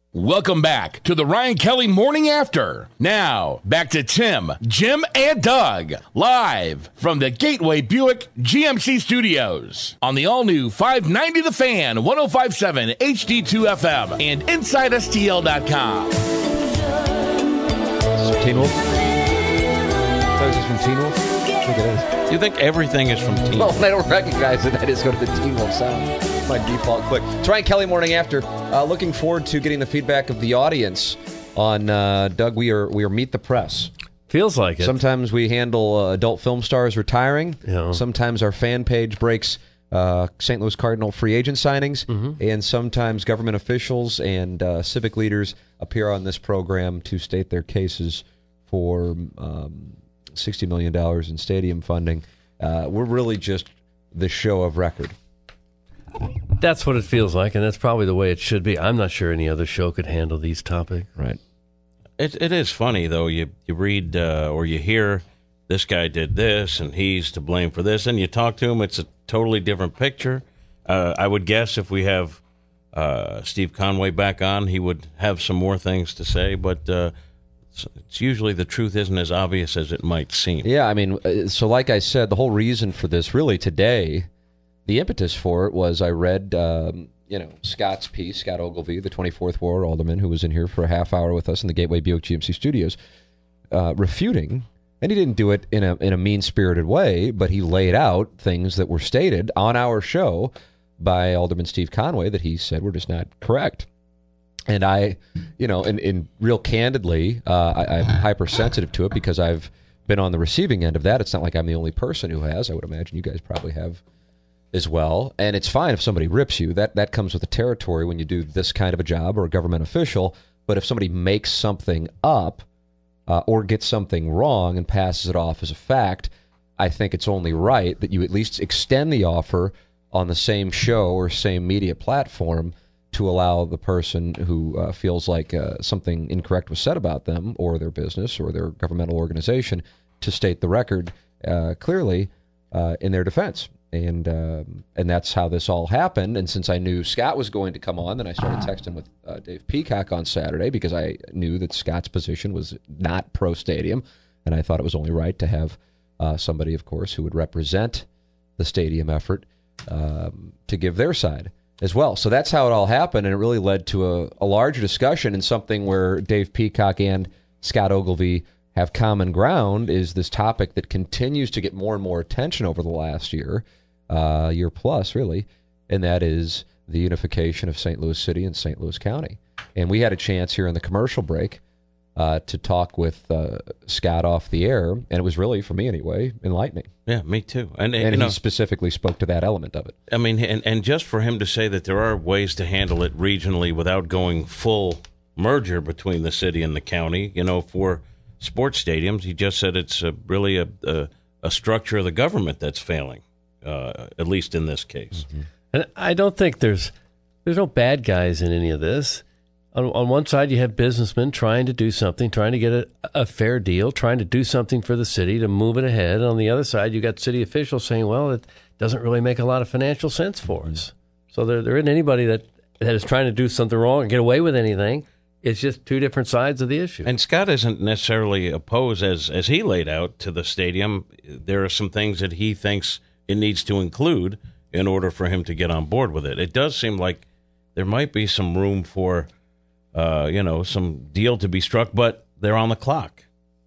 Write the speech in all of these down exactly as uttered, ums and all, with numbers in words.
Welcome back to the Ryan Kelly Morning After. Now, back to Tim, Jim, and Doug, live from the Gateway Buick G M C Studios on the all-new five ninety The Fan, one oh five point seven H D two F M, and inside S T L dot com. Teen Wolf? Is this from Teen Wolf? I think it is. You think everything is from Teen Well, Wolf? I don't recognize it. I just go to the Teen Wolf sound. My default click. It's Ryan Kelly Morning After. Uh, looking forward to getting the feedback of the audience on uh, Doug. We are we are Meet the Press. Feels like it. Sometimes we handle uh, adult film stars retiring. Yeah. Sometimes our fan page breaks uh, Saint Louis Cardinal free agent signings, Mm-hmm. and sometimes government officials and uh, civic leaders appear on this program to state their cases for um, sixty million dollars in stadium funding. Uh, we're really just the show of record. That's what it feels like, and that's probably the way it should be. I'm not sure any other show could handle these topics. Right. It, it is funny, though. You, you read uh, or you hear this guy did this, and he's to blame for this, and you talk to him, it's a totally different picture. Uh, I would guess if we have uh, Steve Conway back on, he would have some more things to say, but uh, it's, it's usually the truth isn't as obvious as it might seem. Yeah, I mean, uh, so like I said, the whole reason for this really today, the impetus for it was I read, um, you know, Scott's piece, Scott Ogilvie, the twenty-fourth Ward Alderman, who was in here for a half hour with us in the Gateway Buick G M C Studios, uh, refuting, and he didn't do it in a in a mean-spirited way, but he laid out things that were stated on our show by Alderman Steve Conway that he said were just not correct. And I, you know, in, in real candidly, uh, I, I'm hypersensitive to it because I've been on the receiving end of that. It's not like I'm the only person who has. I would imagine you guys probably have as well. And it's fine if somebody rips you. That that comes with the territory when you do this kind of a job or a government official. But if somebody makes something up uh, or gets something wrong and passes it off as a fact, I think it's only right that you at least extend the offer on the same show or same media platform to allow the person who uh, feels like uh, something incorrect was said about them or their business or their governmental organization to state the record uh, clearly uh, in their defense. And um, and that's how this all happened. And since I knew Scott was going to come on, then I started texting with uh, Dave Peacock on Saturday because I knew that Scott's position was not pro-stadium. And I thought it was only right to have uh, somebody, of course, who would represent the stadium effort um, to give their side as well. So that's how it all happened. And it really led to a, a larger discussion and something where Dave Peacock and Scott Ogilvie have common ground is this topic that continues to get more and more attention over the last year. Uh, year plus, really, and that is the unification of Saint Louis City and Saint Louis County. And we had a chance here in the commercial break uh, to talk with uh, Scott off the air, and it was really, for me anyway, enlightening. Yeah, me too. And, and, And you he know, specifically spoke to that element of it. I mean, and, and just for him to say that there are ways to handle it regionally without going full merger between the city and the county, you know, for sports stadiums, he just said it's a, really a, a, a structure of the government that's failing. Uh, at least in this case. Mm-hmm. And I don't think there's there's no bad guys in any of this. On, on one side, you have businessmen trying to do something, trying to get a, a fair deal, trying to do something for the city to move it ahead. And on the other side, you got city officials saying, well, it doesn't really make a lot of financial sense for us. So there, there isn't anybody that, that is trying to do something wrong and get away with anything. It's just two different sides of the issue. And Scott isn't necessarily opposed, as, as he laid out, to the stadium. There are some things that he thinks it needs to include in order for him to get on board with it. It does seem like there might be some room for, uh, you know, some deal to be struck, but they're on the clock.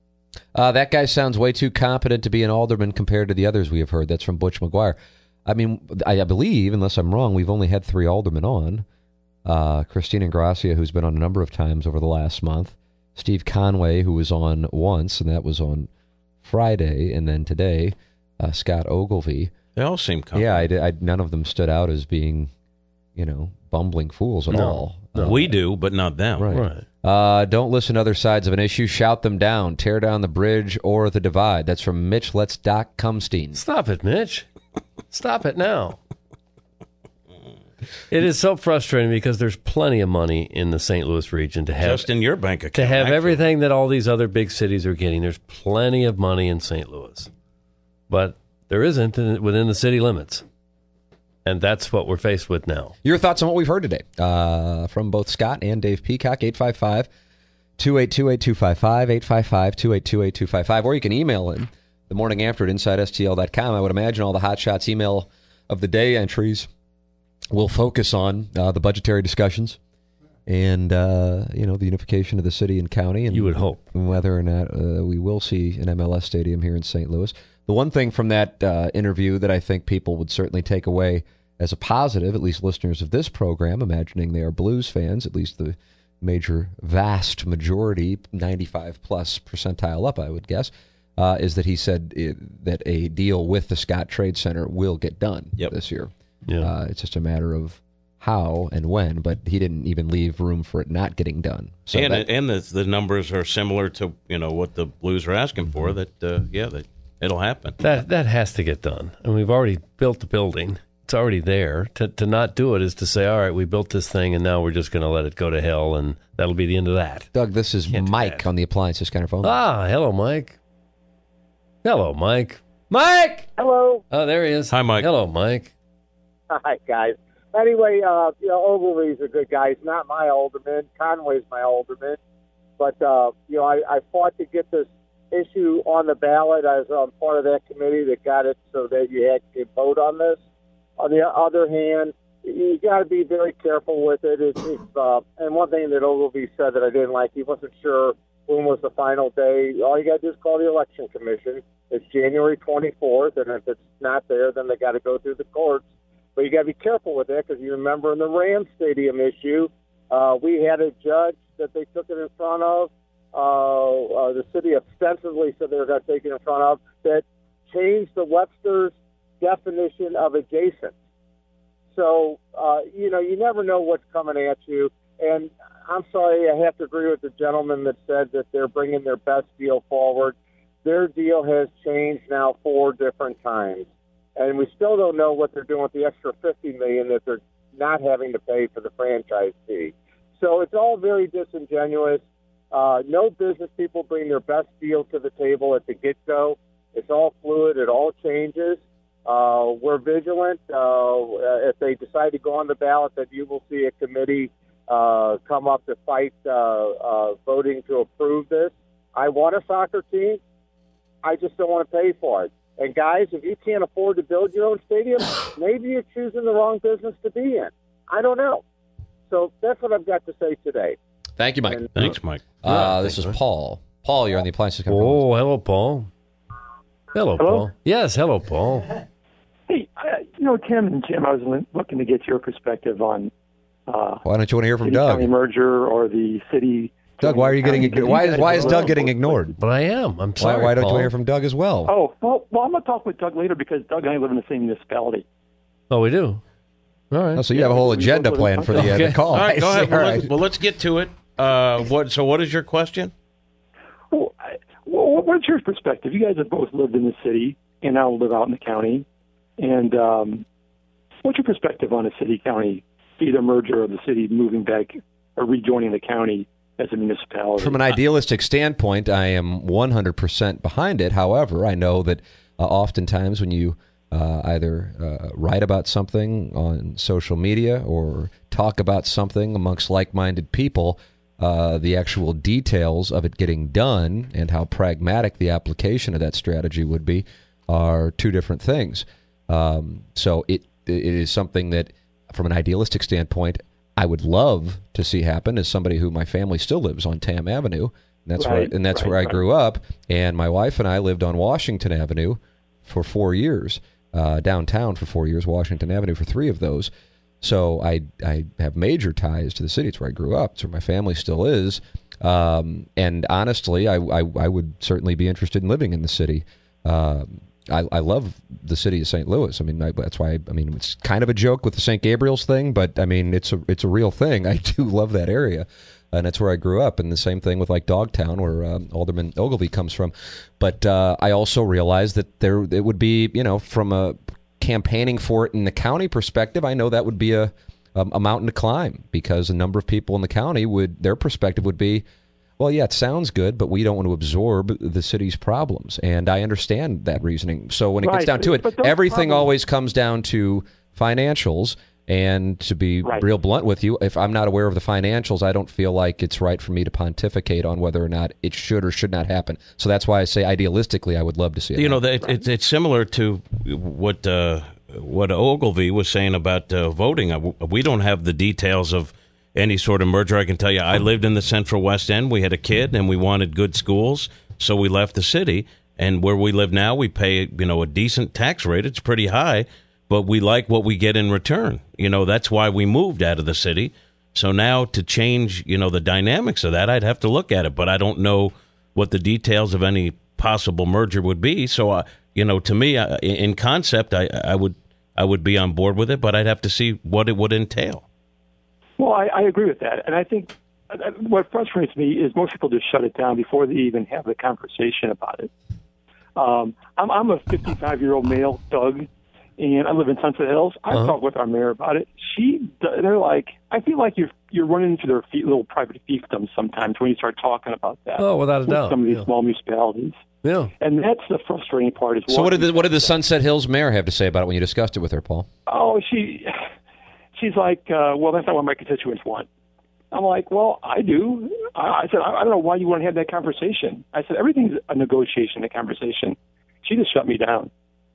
Uh, that guy sounds way too competent to be an alderman compared to the others we have heard. That's from Butch McGuire. I mean, I, I believe, unless I'm wrong, we've only had three aldermen on. Uh, Christina Ingracia, who's been on a number of times over the last month. Steve Conway, who was on once, and that was on Friday, and then today. Uh, Scott Ogilvie. They all seem competent. Yeah, I, did, I, none of them stood out as being, you know, bumbling fools at No, all. no. Uh, We do, but not them. Right. Right. Uh, don't listen to other sides of an issue. Shout them down. Tear down the bridge or the divide. That's from Mitch Let's Doc Cumstein. Stop it, Mitch. Stop it now. It is so frustrating because there's plenty of money in the Saint Louis region to have Just in your bank account. to have actually. everything that all these other big cities are getting. There's plenty of money in Saint Louis, but there isn't in- within the city limits. And that's what we're faced with now. Your thoughts on what we've heard today uh, from both Scott and Dave Peacock, eight five five, two eight two, eight two five five, eight five five, two eight two, eight two five five, or you can email in the morning after at inside S T L dot com. I would imagine all the Hot Shots email of the day entries will focus on uh, the budgetary discussions and, uh, you know, the unification of the city and county. And you would hope. Whether or not uh, we will see an M L S stadium here in Saint Louis. The one thing from that uh, interview that I think people would certainly take away as a positive, at least listeners of this program, imagining they are Blues fans, at least the major, vast majority, ninety-five plus percentile up, I would guess, uh, is that he said it, that a deal with the Scott Trade Center will get done yep. this year. Yeah. Uh, it's just a matter of how and when, but he didn't even leave room for it not getting done. So and that, and the, the numbers are similar to, you know, what the Blues are asking for, that, uh, yeah, that it'll happen. That that has to get done. And we've already built the building. It's already there. To to not do it is to say, all right, we built this thing, and now we're just going to let it go to hell, and that'll be the end of that. Doug, this is Can't Mike on the Appliance Discounter phone. Ah, hello, Mike. Hello, Mike. Mike! Hello. Oh, there he is. Hi, Mike. Hello, Mike. Hi, guys. Anyway, uh, you know, Ogilvy's a good guy. He's not my alderman. Conway's my alderman. But, uh, you know, I, I fought to get this issue on the ballot. I was on part of that committee that got it so that you had to vote on this. On the other hand, you got to be very careful with it. It's, it's, uh, and one thing that Ogilvy said that I didn't like, he wasn't sure when was the final day. All you got to do is call the election commission. It's January twenty-fourth, and if it's not there, then they got to go through the courts. But you got to be careful with that because you remember in the Rams Stadium issue, uh, we had a judge that they took it in front of. Uh, uh, the city ostensibly said they were going to take it in front of that changed the Webster's definition of adjacent. So, uh, you know, you never know what's coming at you. And I'm sorry, I have to agree with the gentleman that said that they're bringing their best deal forward. Their deal has changed now four different times. And we still don't know what they're doing with the extra fifty million dollars that they're not having to pay for the franchise fee. So it's all very disingenuous. Uh, no business people bring their best deal to the table at the get-go. It's all fluid. It all changes. Uh, we're vigilant. Uh, if they decide to go on the ballot, then you will see a committee uh, come up to fight uh, uh, voting to approve this. I want a soccer team. I just don't want to pay for it. And, guys, if you can't afford to build your own stadium, maybe you're choosing the wrong business to be in. I don't know. So that's what I've got to say today. Thank you, Mike. And, Thanks, Mike. Uh, Yeah, this thanks, is Mike. Paul. Paul, you're on the Appliance Discounter phone. Oh, hello, Paul. Hello, Hello? Paul. Yes, hello, Paul. Hey, I, you know, Tim and Jim, I was li- looking to get your perspective on uh, Why don't you want to hear from city Doug? county merger or the city. Doug, why are you getting county- ignored? Why is, why is guys- Doug getting ignored? But I am. I'm Why, sorry, why don't you Paul. want to hear from Doug as well? Oh, well, well, I'm going to talk with Doug later because Doug and I live in the same municipality. Oh, we do? All right. Oh, so you have a whole agenda planned for the, uh, Okay. the call. All right, go I ahead. see. Well, All let's, right. well, let's get to it. Uh, what? So what is your question? Well, I, well, what's your perspective? You guys have both lived in the city and now live out in the county. And um, what's your perspective on a city-county, either merger or the city moving back or rejoining the county as a municipality? From an idealistic standpoint, I am one hundred percent behind it. However, I know that uh, oftentimes when you uh, either uh, write about something on social media or talk about something amongst like-minded people, uh, the actual details of it getting done and how pragmatic the application of that strategy would be are two different things. Um, so it it is something that, from an idealistic standpoint, I would love to see happen as somebody who my family still lives on Tam Avenue. And that's Right, where and that's right, where I right. grew up. And my wife and I lived on Washington Avenue for four years, uh, downtown for four years, Washington Avenue for three of those. So I I have major ties to the city. It's where I grew up. It's where my family still is. Um, and honestly, I, I I would certainly be interested in living in the city. Um, I, I love the city of Saint Louis. I mean, I, that's why I, I mean it's kind of a joke with the Saint Gabriel's thing, but I mean it's a it's a real thing. I do love that area, and that's where I grew up. And the same thing with like Dogtown, where um, Alderman Ogilvy comes from. But uh, I also realized that there it would be, you know, from a campaigning for it in the county perspective, I know that would be a a, a mountain to climb because a number of people in the county would their perspective would be, well, yeah, it sounds good, but we don't want to absorb the city's problems. And I understand that reasoning. So when it gets Right, down to it, but those everything problems- always comes down to financials. And to be Right. real blunt with you, if I'm not aware of the financials, I don't feel like it's right for me to pontificate on whether or not it should or should not happen. So that's why I say idealistically, I would love to see it. You know, happen. that it's it's similar to what uh, what Ogilvy was saying about uh, voting. Uh, We don't have the details of any sort of merger. I can tell you, I lived in the Central West End. We had a kid, and we wanted good schools, so we left the city. And where we live now, we pay you know a decent tax rate. It's pretty high. But we like what we get in return. You know, that's why we moved out of the city. So now to change, you know, the dynamics of that, I'd have to look at it. But I don't know what the details of any possible merger would be. So, uh, you know, to me, uh, in concept, I, I would I would be on board with it. But I'd have to see what it would entail. Well, I, I agree with that. And I think what frustrates me is most people just shut it down before they even have the conversation about it. Um, I'm, I'm a fifty-five-year-old male, Doug. And I live in Sunset Hills. I Uh-huh. talked with our mayor about it. She, they're like, I feel like you're you're running into their feet, little private fiefdoms sometimes when you start talking about that. Oh, without a with doubt. Some of these Yeah. small municipalities, Yeah. and that's the frustrating part. Is So what did the, watching- what did the Sunset Hills mayor have to say about it when you discussed it with her, Paul? Oh, she, she's like, uh, well, that's not what my constituents want. I'm like, well, I do. I, I said, I, I don't know why you want to have that conversation. I said, everything's a negotiation, a conversation. She just shut me down.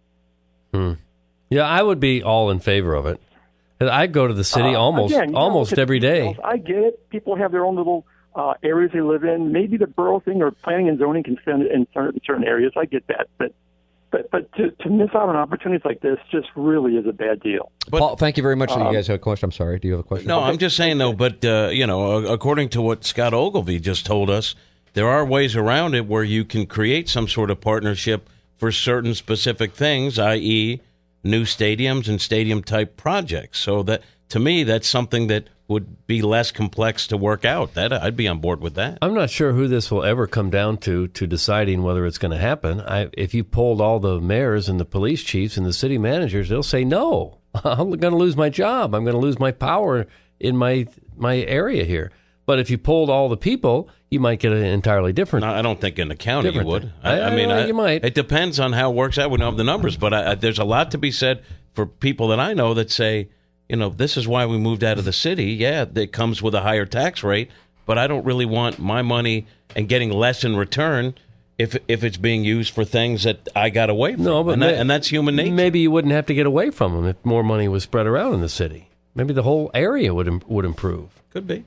Hmm. Yeah, I would be all in favor of it. I go to the city Uh, almost again, you know, almost look at every the day. details. I get it. People have their own little uh, areas they live in. Maybe the borough thing or planning and zoning can fit in certain, certain areas. I get that, but but but to, to miss out on opportunities like this just really is a bad deal. But- Paul, thank you very much. Um, you guys have a question? I'm sorry. Do you have a question? No, I'm just saying, though, but, uh, you know, according to what Scott Ogilvy just told us, there are ways around it where you can create some sort of partnership for certain specific things, that is new stadiums and stadium-type projects. So that, to me, that's something that would be less complex to work out. That I'd be on board with that. I'm not sure who this will ever come down to to deciding whether it's going to happen. I, if you polled all the mayors and the police chiefs and the city managers, they'll say no. I'm going to lose my job. I'm going to lose my power in my my area here. But if you polled all the people, you might get an entirely different. No, I don't think in the county you Different would. thing. I, I I- mean, I- I, you might. It depends on how it works out. We don't have the numbers, but I, I, there's a lot to be said for people that I know that say, you know, this is why we moved out of the city. Yeah, it comes with a higher tax rate, but I don't really want my money and getting less in return if if it's being used for things that I got away from. No, but and, ma- that, and that's human nature. Maybe you wouldn't have to get away from them if more money was spread around in the city. Maybe the whole area would im- would improve. Could be.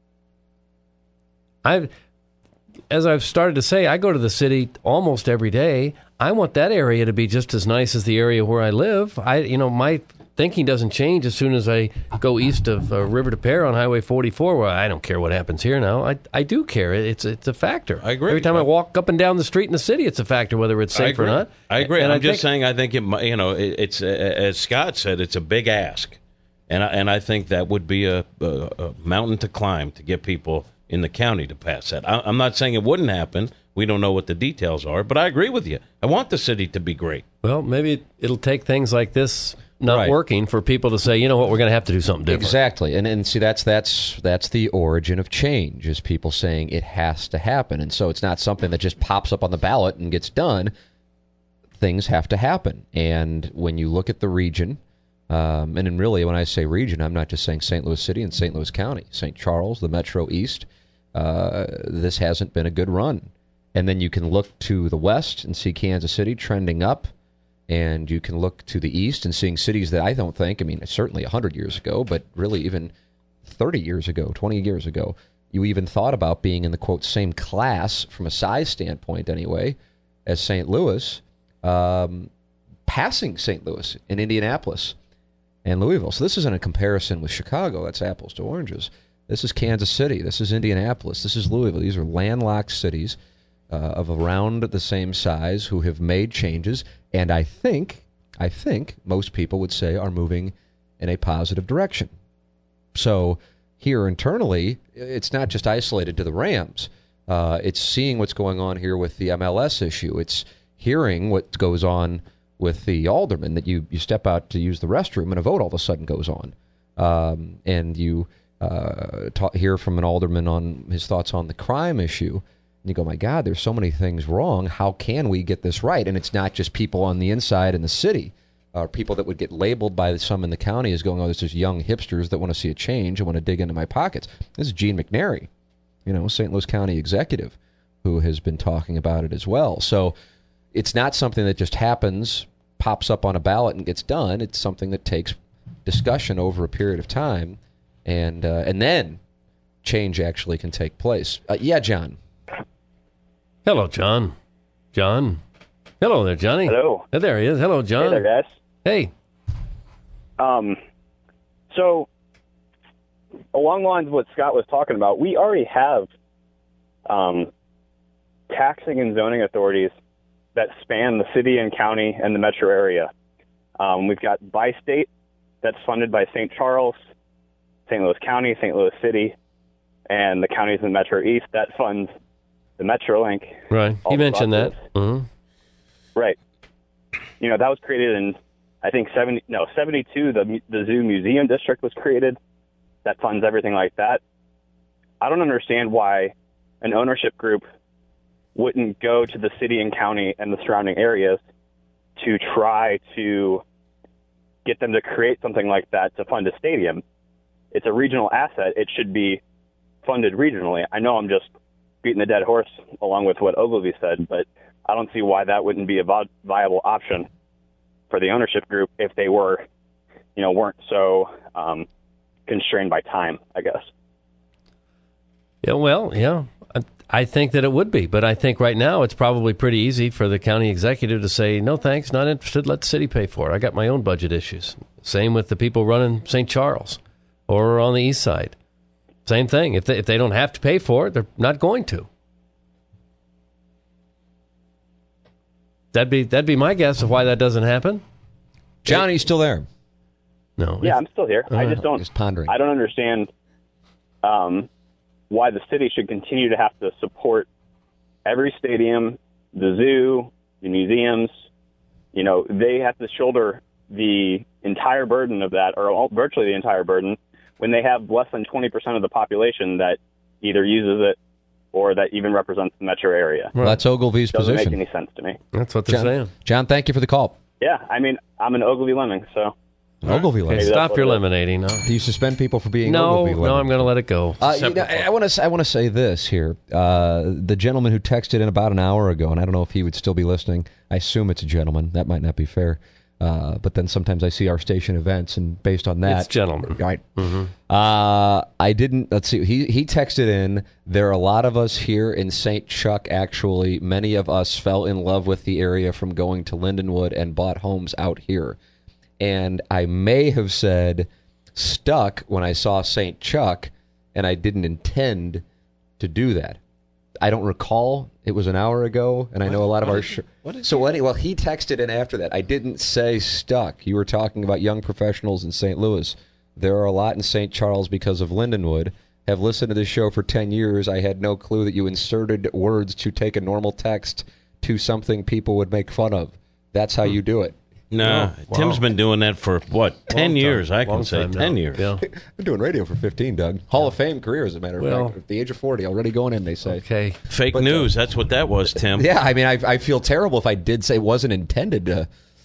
I, as I've started to say, I go to the city almost every day. I want that area to be just as nice as the area where I live. I, you know, my thinking doesn't change as soon as I go east of uh, River to Pear on Highway forty-four. Where I don't care what happens here now. I, I do care. It's it's a factor. I agree. Every time I walk up and down the street in the city, it's a factor whether it's I safe or agree. not. I agree. And I'm I just think- saying. I think it. mi- You know, it, it's uh, as Scott said, it's a big ask, and I, and I think that would be a, a, a mountain to climb to get people in the county to pass that. I, I'm not saying it wouldn't happen. We don't know what the details are, but I agree with you. I want the city to be great. Well, maybe it'll take things like this not Right. working for people to say, you know what, we're going to have to do something different. Exactly, and and see that's that's that's the origin of change is people saying it has to happen, and so it's not something that just pops up on the ballot and gets done. Things have to happen, and when you look at the region, um, and then really when I say region, I'm not just saying Saint Louis City and Saint Louis County, Saint Charles, the Metro East. Uh, this hasn't been a good run, and then you can look to the west and see Kansas City trending up. And you can look to the east and seeing cities that I don't think, I mean, certainly one hundred years ago, but really even thirty years ago, twenty years ago, you even thought about being in the, quote, same class from a size standpoint anyway as Saint Louis, um, passing Saint Louis in Indianapolis and Louisville. So this isn't a comparison with Chicago. That's apples to oranges. This is Kansas City. This is Indianapolis. This is Louisville. These are landlocked cities uh, of around the same size who have made changes. And I think, I think most people would say are moving in a positive direction. So here internally, it's not just isolated to the Rams. Uh, it's seeing what's going on here with the M L S issue. It's hearing what goes on with the alderman, that you, you step out to use the restroom and a vote all of a sudden goes on. Um, and you uh, ta- hear from an alderman on his thoughts on the crime issue. And you go, my God, there's so many things wrong. How can we get this right? And it's not just people on the inside in the city uh, people that would get labeled by some in the county as going, oh, this is young hipsters that want to see a change and want to dig into my pockets. This is Gene McNary, you know, Saint Louis County executive, who has been talking about it as well. So it's not something that just happens, pops up on a ballot and gets done. It's something that takes discussion over a period of time, and uh, and then change actually can take place. Uh, yeah, John. Hello, John. John. Hello there, Johnny. Hello. Oh, there he is. Hello, John. Hey there, guys. Hey. Um, so, along the lines of what Scott was talking about, we already have um, taxing and zoning authorities that span the city and county and the metro area. Um, we've got Bi-State that's funded by Saint Charles, Saint Louis County, Saint Louis City, and the counties in the Metro East that funds the MetroLink. Right. You mentioned that. Mm-hmm. Right. You know, that was created in, I think, seventy no, seventy-two, the, the Zoo Museum District was created. That funds everything like that. I don't understand why an ownership group wouldn't go to the city and county and the surrounding areas to try to get them to create something like that to fund a stadium. It's a regional asset. It should be funded regionally. I know I'm just beating the dead horse along with what Ogilvy said, but I don't see why that wouldn't be a viable option for the ownership group if they were, you know, weren't so um, constrained by time, I guess. Yeah, well, yeah, I, I think that it would be, but I think right now it's probably pretty easy for the county executive to say, no, thanks, not interested, let the city pay for it. I got my own budget issues. Same with the people running Saint Charles or on the east side. Same thing. If they, if they don't have to pay for it, they're not going to. That'd be that'd be my guess of why that doesn't happen. Johnny, you still there? No. Yeah, I'm still here. Uh, I just don't. Just pondering. I don't understand um, why the city should continue to have to support every stadium, the zoo, the museums. You know, they have to shoulder the entire burden of that, or all, virtually the entire burden, when they have less than twenty percent of the population that either uses it or that even represents the metro area. Well, that's Ogilvy's Doesn't position. make any sense to me. That's what they're John, saying. John, thank you for the call. Yeah, I mean, I'm an Ogilvy lemming, so. Ogilvy Okay, lemming. stop your lemonading. No, Do you suspend people for being no, Ogilvy lemming? no I'm going to let it go. Uh, you know, I want to I want to say this here. Uh, the gentleman who texted in about an hour ago, and I don't know if he would still be listening. I assume it's a gentleman. That might not be fair. Uh, but then sometimes I see our station events, and based on that, It's gentlemen. right? Mm-hmm. Uh, I didn't. Let's see. He he texted in. There are a lot of us here in Saint Chuck. Actually, many of us fell in love with the area from going to Lindenwood and bought homes out here. And I may have said stuck when I saw Saint Chuck, and I didn't intend to do that. I don't recall. It was an hour ago, and I know a lot of our... Sh- so anyway, well, he texted in after that. I didn't say stuck. You were talking about young professionals in Saint Louis. There are a lot in Saint Charles because of Lindenwood. Have listened to this show for ten years. I had no clue that you inserted words to take a normal text to something people would make fun of. That's how you do it. No, Oh, Tim's wow. been doing that for, what, ten Long years? time. I can Long say time ten now. years. Yeah. I've been doing radio for fifteen, Doug. Hall of Fame career, as a matter of Well- fact. At the age of forty, already going in, they say. Okay. Fake But, uh, news, that's what that was, Tim. Yeah, I mean, I, I feel terrible if I did say it wasn't intended to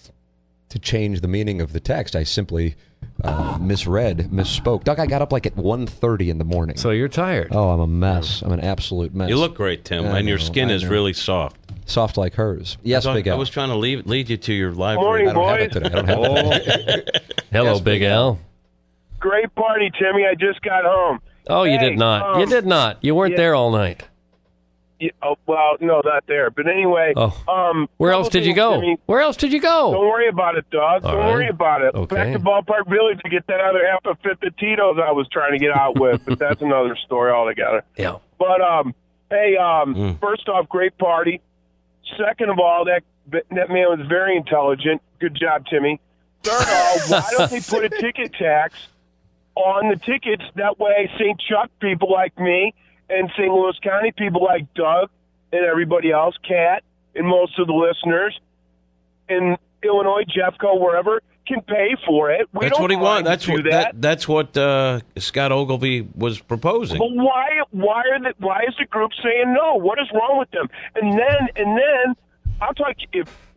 to change the meaning of the text. I simply uh, misread, misspoke. Doug, I got up like at one thirty in the morning. So you're tired. Oh, I'm a mess. I'm an absolute mess. You look great, Tim, I and your know, skin I is know. really soft. Soft like hers. Yes, I, thought- Big Al. I was trying to lead, lead you to your live Morning, I don't have boys. it today. I don't have it today. Hello, Yes, Big Big Al. Great party, Timmy. I just got home. Oh, you Hey, did not. you um, did not. You weren't yeah. there all night. Yeah, oh, well, no, not there. But anyway, Oh. um, Where couple else did you things, go? Timmy. Where else did you Don't go? worry about it, dog. All Don't right. worry about it. Okay. Back to Ballpark Village to get that other half a fifth of Tito's I was trying to get out with, but that's another story altogether. Yeah. But um, hey, um, Mm. first off, great party. Second of all, that that man was very intelligent. Good job, Timmy. Third of all, why don't they put a ticket tax on the tickets? That way, Saint Chuck people like me and Saint Louis County people like Doug and everybody else, Kat, and most of the listeners in Illinois, Jeffco, wherever, can pay for it. We That's don't what he mind wants. to That's do what that. that, that's what uh, Scott Ogilvy was proposing. But why? Why are the, Why is the group saying no? What is wrong with them? And then, and then, I'll talk. If I'll,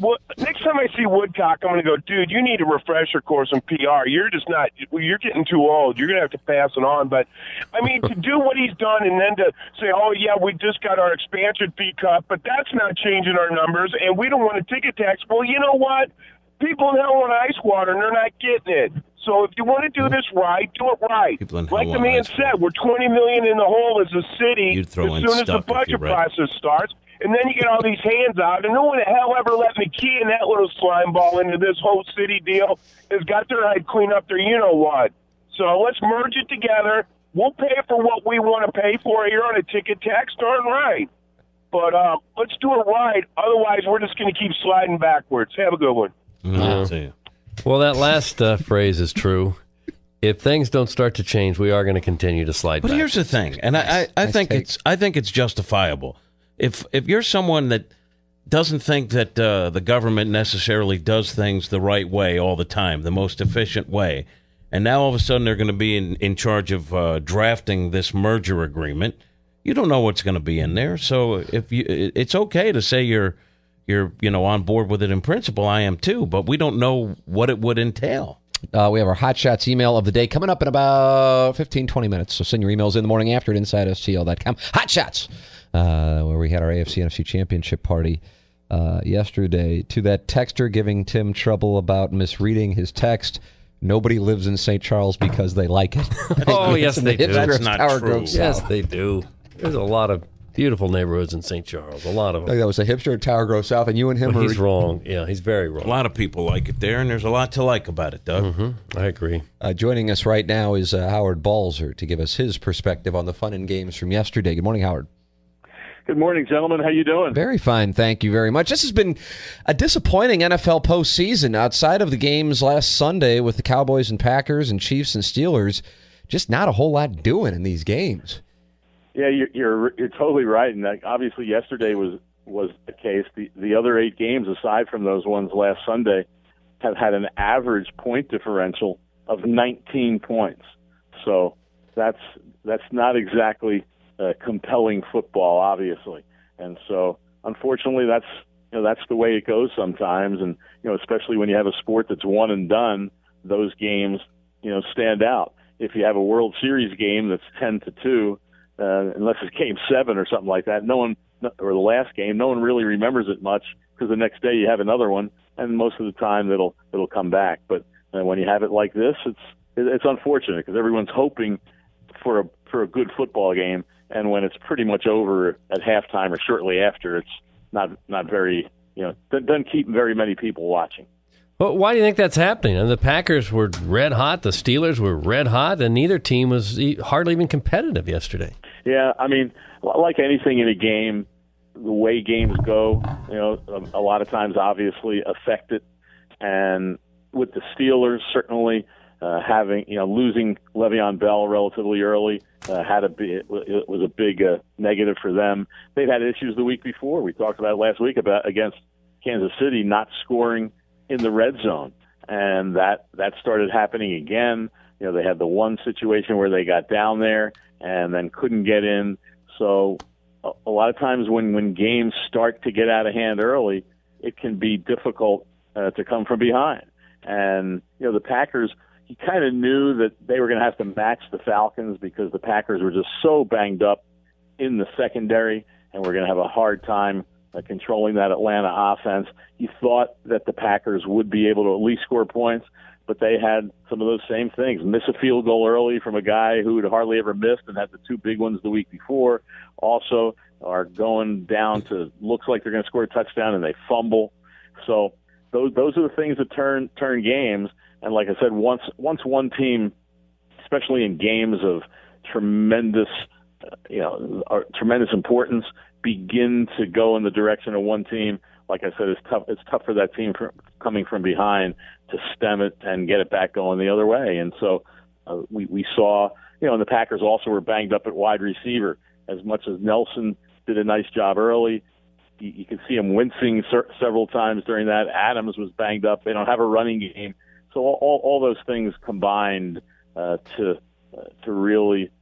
Well, next time I see Woodcock, I'm going to go, dude, you need a refresher course in P R. You're just not, you're getting too old. You're going to have to pass it on. But, I mean, to do what he's done and then to say, oh, yeah, we just got our expansion fee cut, but that's not changing our numbers, and we don't want a ticket tax. Well, you know what? People in hell want ice water, and they're not getting it. So if you want to do this right, do it right. Like the man said, we're twenty million dollars in the hole as a city as soon as the budget process starts. And then you get all these hands out, and no one the hell ever let me key in that little slime ball into this whole city deal has got their head clean up their you-know-what. So let's merge it together. We'll pay for what we want to pay for here on a ticket tax, darn right. But uh, let's do it right. Otherwise, we're just going to keep sliding backwards. Have a good one. Mm-hmm. Well, that last uh, phrase is true. If things don't start to change, we are going to continue to slide but back. But here's the thing, and I, I, I think it's I think it's justifiable. If if you're someone that doesn't think that uh, the government necessarily does things the right way all the time, the most efficient way, and now all of a sudden they're going to be in, in charge of uh, drafting this merger agreement, you don't know what's going to be in there. So if you, it's okay to say you're you're you know on board with it in principle. I am too, but we don't know what it would entail. Uh, we have our Hot Shots email of the day coming up in about fifteen, twenty minutes. So send your emails in the morning after at inside S T L dot com. Hot Shots, uh, where we had our A F C N F C championship party uh, yesterday. To that texter giving Tim trouble about misreading his text, nobody lives in Saint Charles because they like it. Oh, yes, they do. That's not Tower true. Grove Yes, South. they do. There's a lot of beautiful neighborhoods in Saint Charles. A lot of them. Like that was a hipster at Tower Grove South, and you and him well, are... He's wrong. Yeah, he's very wrong. A lot of people like it there, and there's a lot to like about it, Doug. Mm-hmm. I agree. Uh, joining us right now is uh, Howard Balzer to give us his perspective on the fun and games from yesterday. Good morning, Howard. Good morning, gentlemen. How you doing? Very fine, thank you very much. This has been a disappointing N F L postseason. Outside of the games last Sunday with the Cowboys and Packers and Chiefs and Steelers, just not a whole lot doing in these games. Yeah, you're you're, you're totally right, and that obviously yesterday was was the case. The the other eight games, aside from those ones last Sunday, have had an average point differential of nineteen points. So that's that's not exactly uh, compelling football, obviously. And so, unfortunately, that's you know that's the way it goes sometimes. And you know, especially when you have a sport that's one and done, those games you know stand out. If you have a World Series game that's ten to two. Uh, unless it's game seven or something like that, no one, or the last game, no one really remembers it much because the next day you have another one, and most of the time it'll it'll come back. But uh, when you have it like this, it's it's unfortunate because everyone's hoping for a for a good football game, and when it's pretty much over at halftime or shortly after, it's not not very you know doesn't keep very many people watching. Well, why do you think that's happening? And the Packers were red hot, the Steelers were red hot, and neither team was hardly even competitive yesterday. Yeah, I mean, like anything in a game, the way games go, you know, a, a lot of times obviously affect it. And with the Steelers, certainly uh, having, you know, losing Le'Veon Bell relatively early uh, had a big, it was a big uh, negative for them. They've had issues the week before. We talked about it last week about against Kansas City not scoring in the red zone, and that that started happening again. You know, they had the one situation where they got down there and then couldn't get in. So a, a lot of times when, when games start to get out of hand early, it can be difficult uh, to come from behind. And, you know, the Packers, you kind of knew that they were going to have to match the Falcons because the Packers were just so banged up in the secondary and we're going to have a hard time uh, controlling that Atlanta offense. You thought that the Packers would be able to at least score points, but they had some of those same things. Miss a field goal early from a guy who had hardly ever missed and had the two big ones the week before. Also are going down to looks like they're going to score a touchdown and they fumble. So those those are the things that turn turn games. And like I said, once once one team, especially in games of tremendous uh, you know or tremendous importance, begin to go in the direction of one team, like I said, it's tough. It's tough for that team for, coming from behind to stem it and get it back going the other way. And so uh, we we saw, you know, and the Packers also were banged up at wide receiver. As much as Nelson did a nice job early, you, you could see him wincing ser- several times during that. Adams was banged up. They don't have a running game, so all all, all those things combined uh, to uh, to really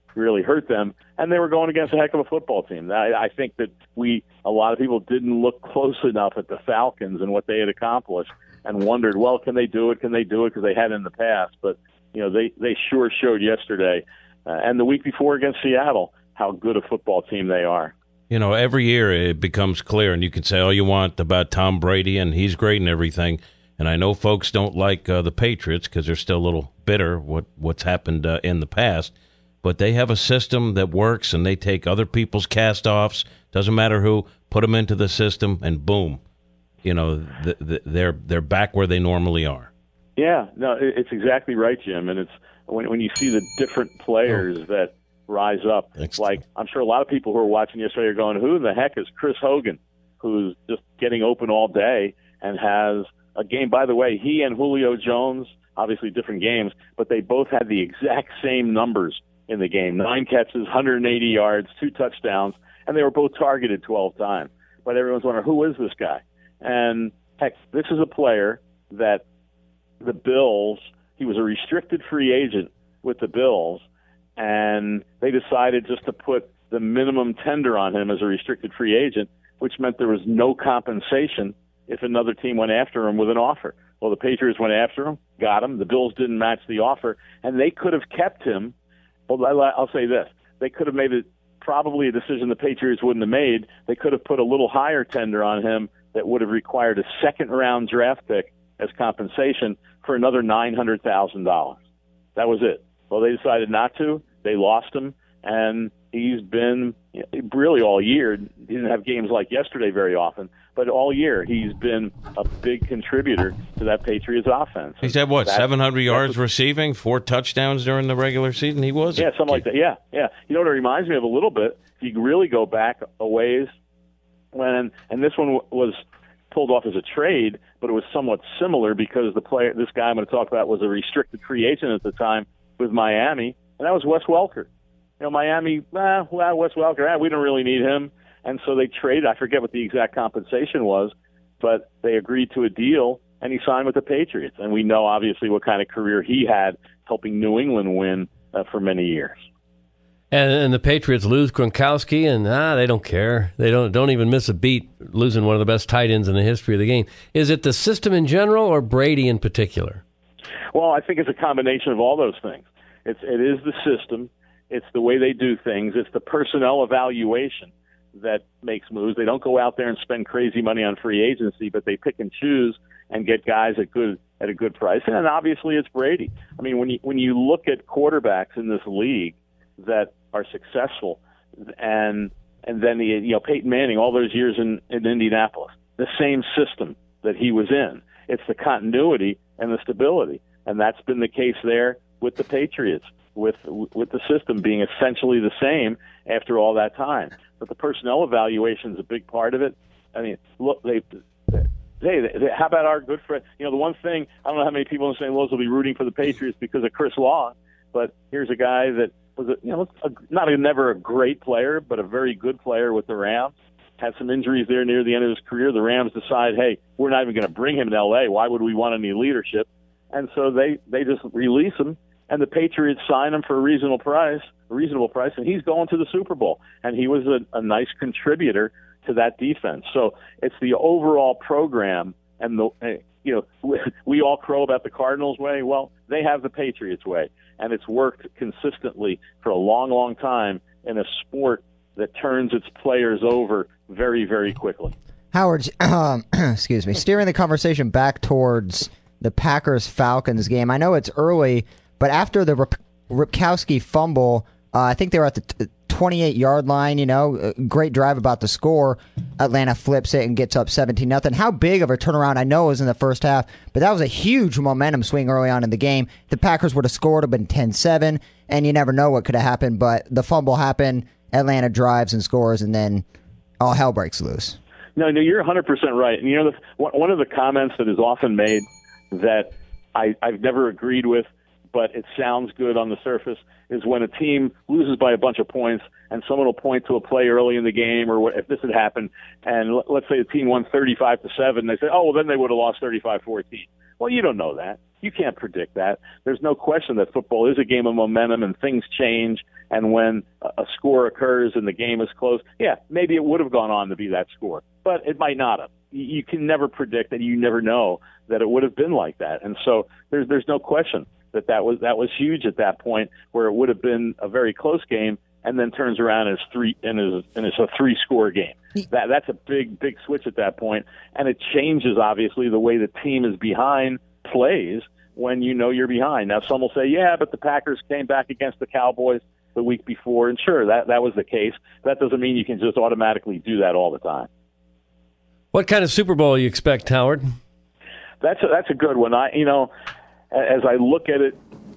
really hurt them, and they were going against a heck of a football team. I, I think that we, a lot of people didn't look close enough at the Falcons and what they had accomplished and wondered, well, can they do it? Can they do it? Because they had in the past. But, you know, they, they sure showed yesterday uh, and the week before against Seattle how good a football team they are. You know, every year it becomes clear, and you can say all you want about Tom Brady, and he's great and everything. And I know folks don't like uh, the Patriots because they're still a little bitter what what's happened uh, in the past. But they have a system that works, and they take other people's cast-offs, doesn't matter who, put them into the system, and boom, you know, the, the, they're they're back where they normally are. Yeah, no, it's exactly right, Jim. And it's when when you see the different players oh. that rise up. Thanks. Like, I'm sure a lot of people who are watching yesterday are going, who the heck is Chris Hogan, who's just getting open all day and has a game. By the way, he and Julio Jones, obviously different games, but they both had the exact same numbers in the game. Nine catches, one hundred eighty yards, two touchdowns, and they were both targeted twelve times. But everyone's wondering, who is this guy? And, heck, this is a player that the Bills, he was a restricted free agent with the Bills, and they decided just to put the minimum tender on him as a restricted free agent, which meant there was no compensation if another team went after him with an offer. Well, the Patriots went after him, got him. The Bills didn't match the offer, and they could have kept him. Well, I'll say this. They could have made it probably a decision the Patriots wouldn't have made. They could have put a little higher tender on him that would have required a second-round draft pick as compensation for another nine hundred thousand dollars. That was it. Well, they decided not to. They lost him, and he's been really all year. He didn't have games like yesterday very often, but all year he's been a big contributor to that Patriots offense. He's had, what, That's, seven hundred yards what, receiving, four touchdowns during the regular season? He was. Yeah, something like that. Yeah, yeah. You know what it reminds me of a little bit? If you really go back a ways, when, and this one was pulled off as a trade, but it was somewhat similar because the player, this guy I'm going to talk about, was a restricted free agent at the time with Miami, and that was Wes Welker. You know, Miami, ah, well, Wes Welker, ah, we don't really need him. And so they traded. I forget what the exact compensation was, but they agreed to a deal, and he signed with the Patriots. And we know, obviously, what kind of career he had helping New England win uh, for many years. And, and the Patriots lose Gronkowski, and ah, they don't care. They don't don't even miss a beat losing one of the best tight ends in the history of the game. Is it the system in general or Brady in particular? Well, I think it's a combination of all those things. It's it is the system. It's the way they do things. It's the personnel evaluation that makes moves. They don't go out there and spend crazy money on free agency, but they pick and choose and get guys at good at a good price. And obviously, it's Brady. I mean, when you when you look at quarterbacks in this league that are successful, and and then the you know Peyton Manning, all those years in, in Indianapolis, the same system that he was in. It's the continuity and the stability, and that's been the case there with the Patriots, with with the system being essentially the same after all that time. But the personnel evaluation is a big part of it. I mean, look, they, they hey, they, how about our good friend? You know, the one thing, I don't know how many people in Saint Louis will be rooting for the Patriots because of Chris Long, but here's a guy that was, a, you know, a, not a, never a great player, but a very good player with the Rams. Had some injuries there near the end of his career. The Rams decide, hey, we're not even going to bring him to L A. Why would we want any leadership? And so they, they just release him. And the Patriots sign him for a reasonable price, a reasonable price, and he's going to the Super Bowl. And he was a, a nice contributor to that defense. So it's the overall program, and the you know we, we all crow about the Cardinals way. Well, they have the Patriots way, and it's worked consistently for a long, long time in a sport that turns its players over very, very quickly. Howard, um, excuse me, steering the conversation back towards the Packers-Falcons game. I know it's early. But after the Rip- Ripkowski fumble, uh, I think they were at the twenty-eight-yard line, you know, great drive about to score. Atlanta flips it and gets up seventeen nothing. How big of a turnaround I know it was in the first half, but that was a huge momentum swing early on in the game. The Packers would have scored, have been ten seven, and you never know what could have happened, but the fumble happened, Atlanta drives and scores, and then all hell breaks loose. No, no, you're one hundred percent right. And, you know, the, one of the comments that is often made that I, I've never agreed with, but it sounds good on the surface, is when a team loses by a bunch of points and someone will point to a play early in the game, or what, if this had happened, and l- let's say the team won thirty-five to seven, they say, oh, well, then they would have lost thirty-five fourteen. Well, you don't know that. You can't predict that. There's no question that football is a game of momentum and things change, and when a score occurs and the game is close, yeah, maybe it would have gone on to be that score, but it might not have. You can never predict, and you never know that it would have been like that. And so there's there's no question that that was that was huge at that point, where it would have been a very close game, and then turns around and it's three and is and it's a three score game. That that's a big big switch at that point, and it changes obviously the way the team is behind plays when you know you're behind. Now some will say, yeah, but the Packers came back against the Cowboys the week before, and sure, that that was the case. That doesn't mean you can just automatically do that all the time. What kind of Super Bowl you expect, Howard? That's a, that's a good one. I you know, as I look at it,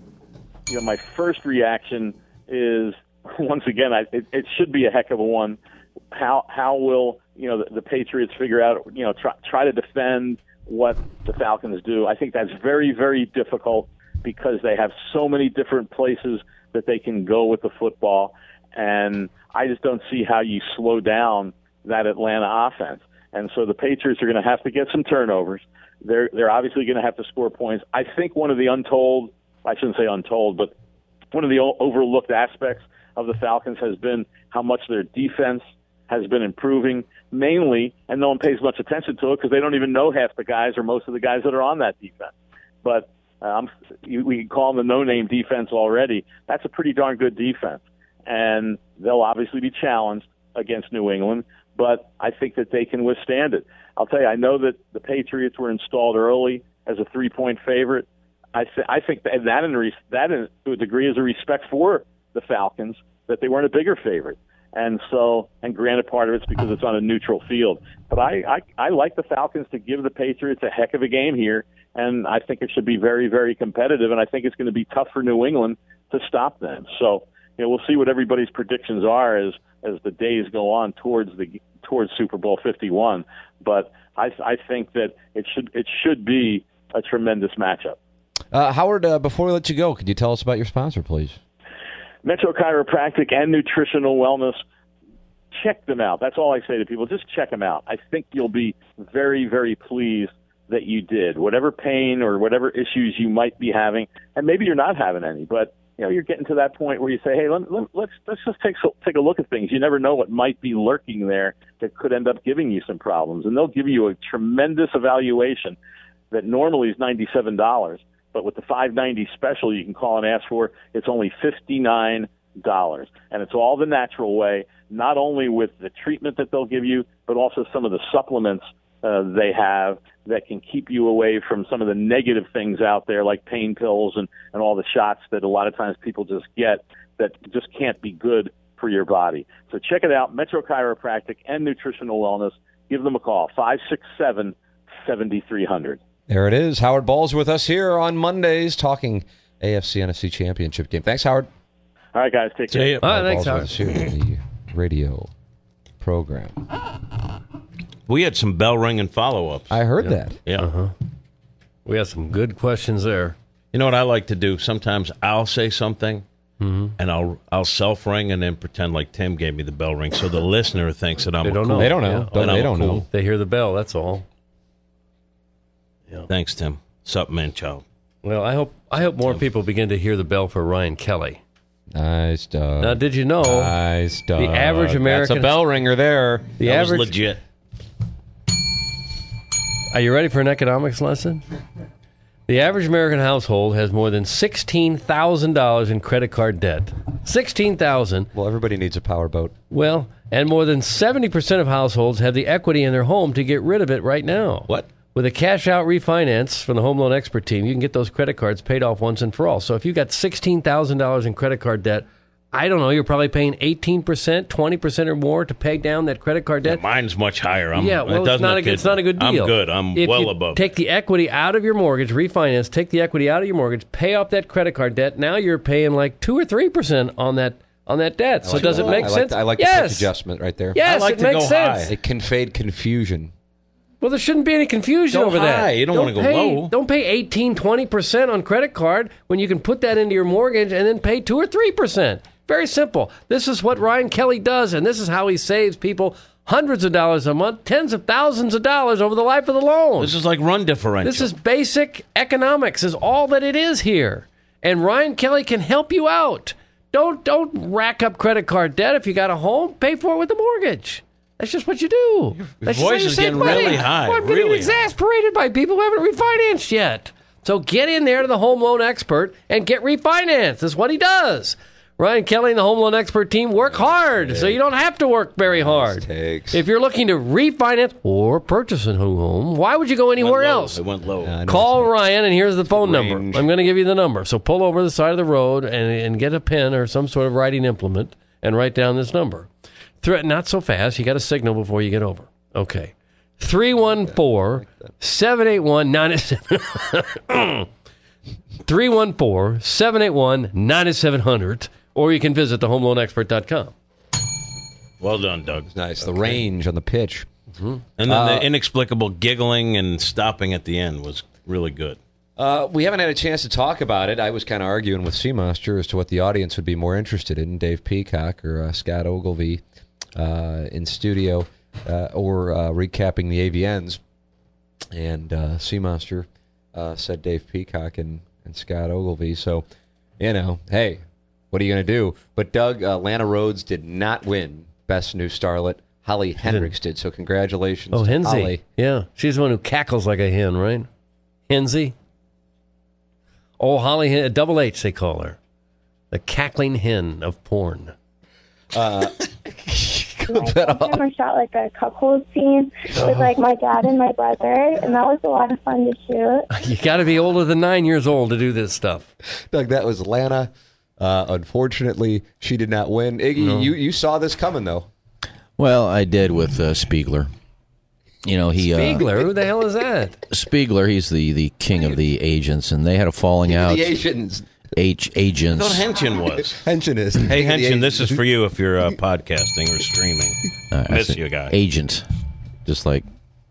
you know, my first reaction is, once again, I, it, it should be a heck of a one. How how will you know the, the Patriots figure out, you know, try try to defend what the Falcons do? I think that's very very difficult because they have so many different places that they can go with the football, and I just don't see how you slow down that Atlanta offense. And so the Patriots are going to have to get some turnovers. They're they're obviously going to have to score points. I think one of the untold, I shouldn't say untold, but one of the overlooked aspects of the Falcons has been how much their defense has been improving, mainly, and no one pays much attention to it because they don't even know half the guys or most of the guys that are on that defense. But um, we can call them the no-name defense already. That's a pretty darn good defense. And they'll obviously be challenged against New England, but I think that they can withstand it. I'll tell you, I know that the Patriots were installed early as a three-point favorite. I, th- I think that, that, in re- that in, to a degree is a respect for the Falcons, that they weren't a bigger favorite. And so, and granted, part of it's because it's on a neutral field. But I, I, I like the Falcons to give the Patriots a heck of a game here, and I think it should be very, very competitive, and I think it's going to be tough for New England to stop them. So, you know, we'll see what everybody's predictions are as as the days go on towards the towards Super Bowl fifty-one. But I, I think that it should it should be a tremendous matchup. Uh, Howard, uh, before we let you go, could you tell us about your sponsor, please? Metro Chiropractic and Nutritional Wellness. Check them out. That's all I say to people. Just check them out. I think you'll be very, very pleased that you did. Whatever pain or whatever issues you might be having, and maybe you're not having any, but you know, you're getting to that point where you say, hey, let, let, let's let's just take take a look at things. You never know what might be lurking there that could end up giving you some problems. And they'll give you a tremendous evaluation that normally is ninety-seven dollars. But with the five ninety special you can call and ask for, it's only fifty-nine dollars. And it's all the natural way, not only with the treatment that they'll give you, but also some of the supplements uh, they have that can keep you away from some of the negative things out there, like pain pills and, and all the shots that a lot of times people just get that just can't be good for your body. So check it out, Metro Chiropractic and Nutritional Wellness. Give them a call, five six seven, seven three zero zero. There it is. Howard Ball's with us here on Mondays talking A F C N F C Championship game. Thanks, Howard. All right, guys. Take care. All right, thanks, Ball's Howard. with us here on the radio program. We had some bell ringing follow-ups. I heard that. Yeah. Uh-huh. We have some good questions there. You know what I like to do? Sometimes I'll say something, Mm-hmm. and I'll I'll self-ring and then pretend like Tim gave me the bell ring, so the listener thinks that I'm They a don't cool. know. They don't know. Yeah. Don't- that they I'm a don't cool. know. They hear the bell, that's all. Thanks, Tim. Sup, man, child. Well, I hope I hope more people begin to hear the bell for Ryan Kelly. Nice, Doug. Now, did you know Nice, Doug. the average American... That's a bell ringer there. The That average... was legit. Are you ready for an economics lesson? The average American household has more than sixteen thousand dollars in credit card debt. sixteen thousand dollars. Well, everybody needs a power boat. Well, and more than seventy percent of households have the equity in their home to get rid of it right now. What? With a cash-out refinance from the Home Loan Expert Team, you can get those credit cards paid off once and for all. So if you've got sixteen thousand dollars in credit card debt, I don't know, you're probably paying eighteen percent, twenty percent or more to pay down that credit card debt. Yeah, mine's much higher. I'm, yeah, well, it it's not, a, good. it's not a good deal. I'm good. I'm if well you above. Take the equity out of your mortgage, refinance, take the equity out of your mortgage, pay off that credit card debt. Now you're paying like two or three percent on that on that debt. So does it make I sense? Like, I like yes. the quick adjustment right there. Yes, I like it to makes go sense. high. It conveyed confusion. Well, there shouldn't be any confusion Go over high. that. You don't wanna go pay, low. Don't pay eighteen, twenty percent on credit card when you can put that into your mortgage and then pay two or three percent. Very simple. This is what Ryan Kelly does, and this is how he saves people hundreds of dollars a month, tens of thousands of dollars over the life of the loan. This is like run differential. This is basic economics, is all that it is here. And Ryan Kelly can help you out. Don't don't rack up credit card debt if you got a home. Pay for it with a mortgage. That's just what you do. That's voice just how you is save getting money. really high, Well, I'm getting really exasperated by people who haven't refinanced yet. So get in there to the home loan expert and get refinanced. That's what he does. Ryan Kelly and the home loan expert team work hard, so you don't have to work very hard. If you're looking to refinance or purchase a new home, why would you go anywhere Went low. else? It went low. Uh, Call Ryan, and here's the phone number. range. I'm going to give you the number. So pull over the side of the road and, and get a pen or some sort of writing implement and write down this number. Thre- not so fast. You got to signal before you get over. Okay. three one four, seven eight one, nine seven three one four, seven eight one, nine seven zero zero, or you can visit the home loan expert dot com. Well done, Doug. Nice. The range on the pitch. And then Uh, the inexplicable giggling and stopping at the end was really good. Uh, we haven't had a chance to talk about it. I was kind of arguing with Seamaster as to what the audience would be more interested in, Dave Peacock or uh, Scott Ogilvie uh, in studio, uh, or uh, recapping the A V Ns. And uh, Seamaster uh, said Dave Peacock and, and Scott Ogilvie. So, you know, hey, what are you going to do? But Doug, uh, Lana Rhodes did not win Best New Starlet. Holly Hendricks did. So congratulations Oh, to Henzie. Holly. Yeah. She's the one who cackles like a hen, right? Henzie. Oh, Holly, Hen- Double H, they call her. The cackling hen of porn. Uh, Like, one time I shot like a cuckold scene with like my dad and my brother, and that was a lot of fun to shoot. You got to be older than nine years old to do this stuff. Doug, that was Lana. Uh, unfortunately, she did not win. Iggy, No. you, you saw this coming, though. Well, I did with uh, Spiegler. You know, he Spiegler? Uh, Who the hell is that? Spiegler, he's the, the king of the agents, and they had a falling out. The Asians. H agents. I thought Henshin was. Henshin is. Hey, The Henshin, this Asians. is for you if you're uh, podcasting or streaming. Uh, I Miss said you, guy. Agent. Just like.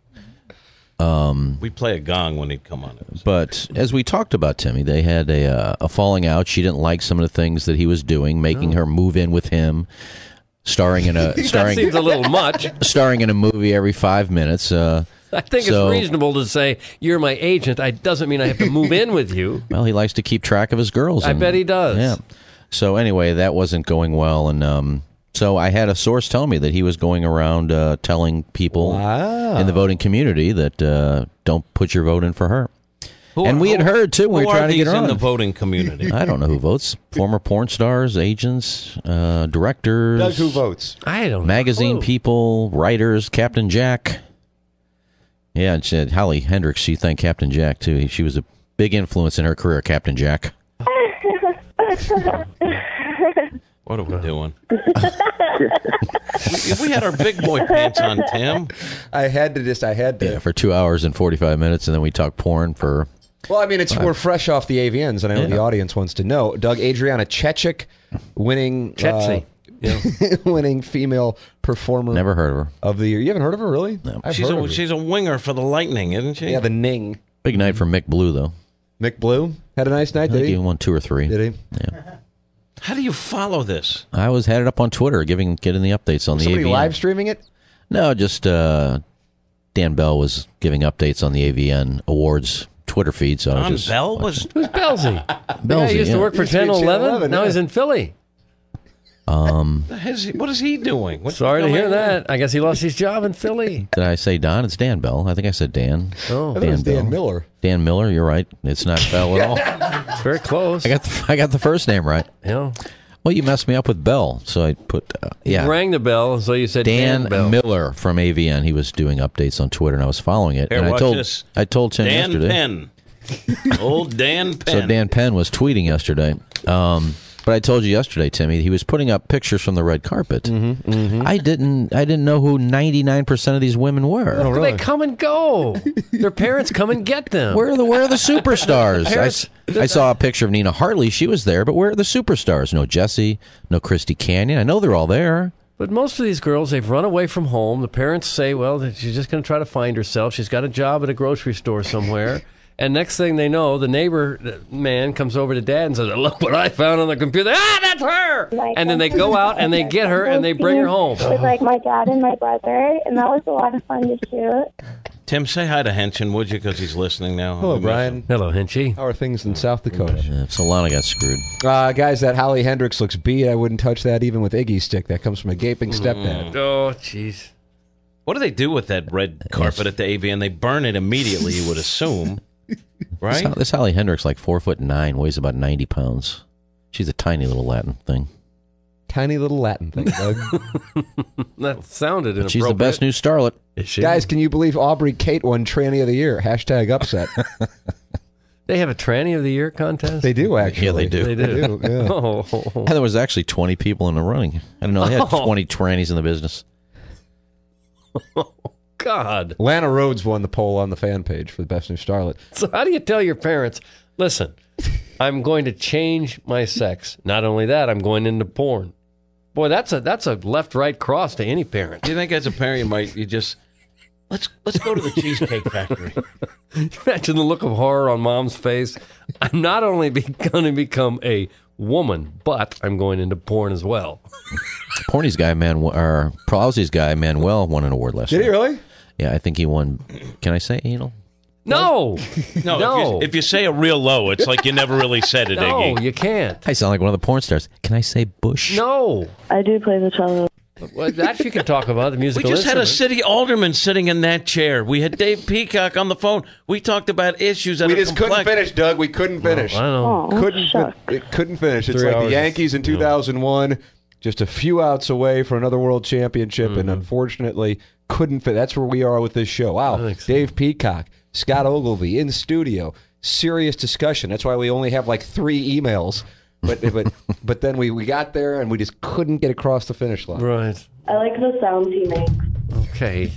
Um, We play a gong when he'd come on. But as we talked about, Timmy, they had a uh, a falling out. She didn't like some of the things that he was doing, making her move in with him, starring in a starring That seems a little much. starring in a movie every five minutes. Uh, I think so- it's reasonable to say, you're my agent. I doesn't mean I have to move in with you. Well, he likes to keep track of his girls. I and- bet he does. Yeah. So anyway, that wasn't going well, and um, so I had a source tell me that he was going around uh, telling people Wow. in the voting community that uh, don't put your vote in for her. Who and are- we had who- heard too. We who were are trying to get these her in on the voting community? I don't know who votes. Former porn stars, agents, uh, directors. Doug, who votes? I don't Magazine know. people, writers, Captain Jack. Yeah, and she said Holly Hendricks, she thanked Captain Jack, too. She was a big influence in her career, Captain Jack. What are we doing? we, we had our big boy pants on, Tim. I had to just, I had to. Yeah, for two hours and forty-five minutes, and then we talked porn for... Well, I mean, it's we're fresh off the A V Ns, and I know Yeah. the audience wants to know. Doug, Adriana Chechik, winning Chetsy. uh, winning female performer Never heard of her. of the year. You haven't heard of her, really? No. I've She's heard a of her. she's a winger for the Lightning, isn't she? Yeah, the Ning. Big night for Mick Blue, though. Mick Blue had a nice night, I did think he? he won two or three. Did he? Yeah. How do you follow this? I was had it up on Twitter, giving getting the updates on the Somebody A V N. live streaming it? No, just uh, Dan Bell was giving updates on the A V N Awards Twitter feed. So I was Don just Bell was. Who's Belsey? The guy Belsey, who used yeah. to work for Used to be Channel at Channel eleven. eleven, Now yeah. he's in Philly. Um, Has he- What is he doing? What's Sorry to going hear on? that. I guess he lost his job in Philly. did I say Don? It's Dan Bell. I think I said Dan. Oh, I thought it was Dan Bell. Miller. Dan Miller. You're right. It's not Bell at all. it's very close. I got the, I got the first name right. Yeah. Well, you messed me up with Bell, so I put uh, yeah. Rang the bell, so you said Dan, Dan Bell. Miller from A V N. He was doing updates on Twitter, and I was following it. Here, and I watch told this. I told Tim Dan yesterday. Penn. Old Dan Penn. So Dan Penn was tweeting yesterday. Um, but I told you yesterday, Timmy, he was putting up pictures from the red carpet. Mm-hmm, mm-hmm. I didn't. I didn't know who ninety-nine percent of these women were. Oh, really? They come and go. Their parents come and get them. Where are the Where are the superstars? I, Parents- s- I saw a picture of Nina Hartley. She was there, but where are the superstars? No Jesse, no Christy Canyon. I know they're all there. But most of these girls, they've run away from home. The parents say, well, that she's just going to try to find herself. She's got a job at a grocery store somewhere. And next thing they know, the neighbor man comes over to Dad and says, look what I found on the computer. Ah, that's her! Like, And then they go out and they get her and they bring her home. With like my dad and my brother, and that was a lot of fun to shoot. Tim, say hi to Henshin, would you? Because he's listening now. Hello, Brian. Hello, Henchy. How are things in South Dakota? Yeah, Solana got screwed. Uh, guys, that Holly Hendricks looks beat. I wouldn't touch that even with Iggy's stick. That comes from a gaping stepdad. Oh, jeez. What do they do with that red carpet at the A V N? They burn it immediately, you would assume. Right? This, this Holly Hendricks, like four foot nine, weighs about ninety pounds. She's a tiny little Latin thing. Tiny little Latin thing, Doug. That sounded inappropriate. She's the best new starlet. Is she? Guys, can you believe Aubrey Kate won Tranny of the Year? Hashtag upset. They have a Tranny of the Year contest? They do, actually. Yeah, they do. They do. They do, yeah. Oh. And there was actually twenty people in the running. I don't know. They had Oh. twenty trannies in the business. God. Lana Rhodes won the poll on the fan page for the best new starlet. So how do you tell your parents, listen, I'm going to change my sex. Not only that, I'm going into porn. Boy, that's a that's a left-right cross to any parent. Do you think as a parent you might you just let's let's go to the Cheesecake Factory? Imagine the look of horror on Mom's face. I'm not only be, going to become a woman, but I'm going into porn as well. Porny's guy, man, or Prowley's guy, Manuel, won an award last Did night. he really? Yeah, I think he won. Can I say anal? No, No, no, If, you, if you say it real low, it's like you never really said it, no, Iggy. you can't. I sound like one of the porn stars. Can I say Bush? No, I do play the cello. well, that you can talk about the We musical. just had a instrument. city alderman sitting in that chair. We had Dave Peacock on the phone. We talked about issues that We are just complex. couldn't finish, Doug. We couldn't finish. I know. Oh, couldn't shucks. fin- it couldn't finish. It's Three like hours. the Yankees in two thousand one, just a few outs away for another world championship, and unfortunately couldn't fit. That's where we are with this show. Wow, I think so. Dave Peacock, Scott Ogilvy in studio, serious discussion. That's why we only have like three emails. But but but then we, we got there and we just couldn't get across the finish line. Right. I like the sounds he makes. Okay.